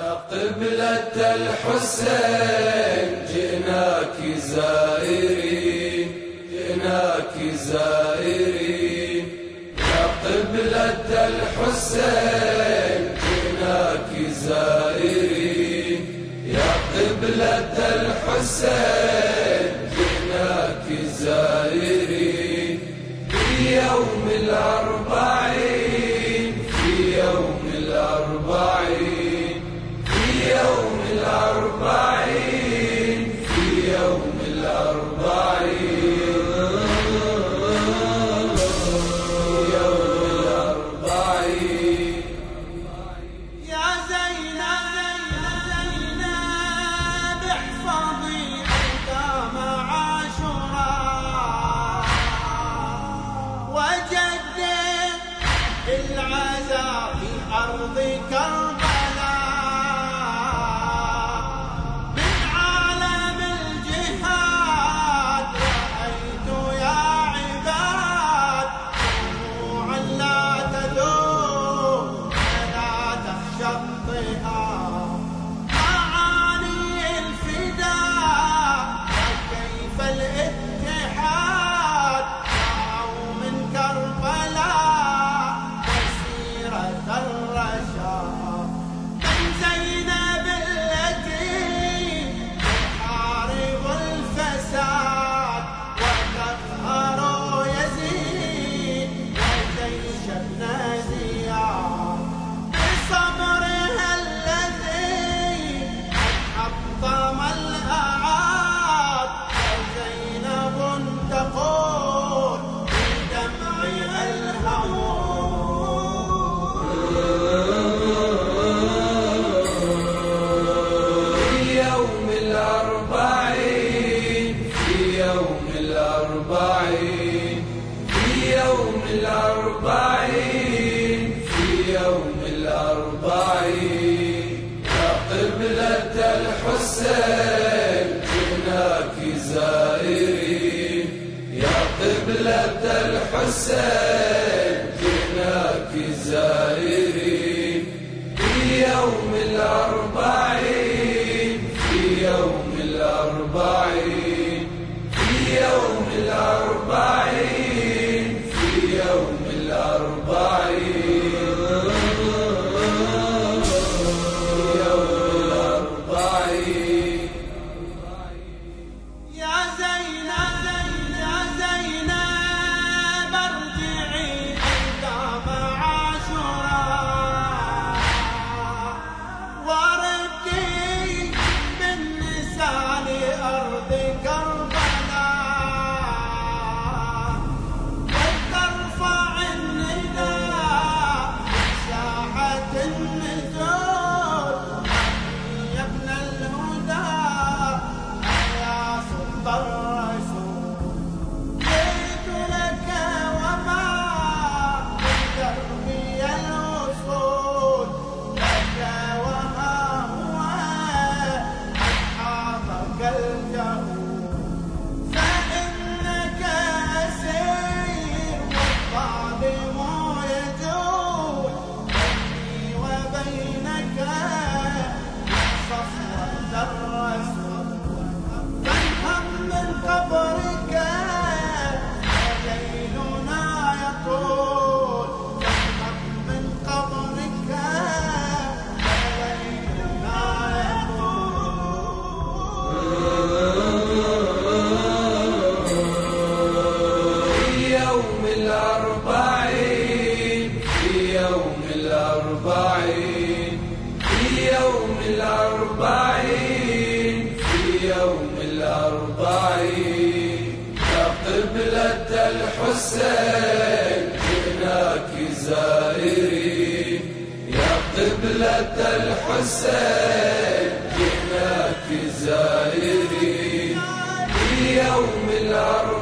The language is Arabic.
قبلة الحسين جئناك زائرين، جئناك زائرين. يا قبلة الحسين جئناك زائرين، يا قبلة الحسين جئناك زائرين. في يوم الأربعين، في يوم الأربعين، في يوم الأربعين، في يوم الأربعين، في يوم الأربعين. يا زينب احفظي أيام عاشوراء، وجدد العزاء في أرض كربلاء. في يوم الأربعين، في يوم الأربعين. يا قبلة الحسين جئناك زائرين، يا قبلة الحسين جئناك زائرين. في يوم الأربعين، في يوم الأربعين، في يوم الأربعين، في يوم الأربعين، في يوم الأربعين. يا زينب ارجعي أيام عاشوراء، وردي بالنساء لأرض كربلاء. فإنك أسير والظالم يجول بيني وبينك صفوة الرسول. فانهم من قبرك وليلنا يطول، فانهم من قبرك وليلنا الأربعين، في يوم الأربعين، في يوم الأربعين، في يوم الأربعين. يا قبلة الحسين جئناك زائرين، يا قبلة الحسين جئناك زائرين. في يوم الأربعين،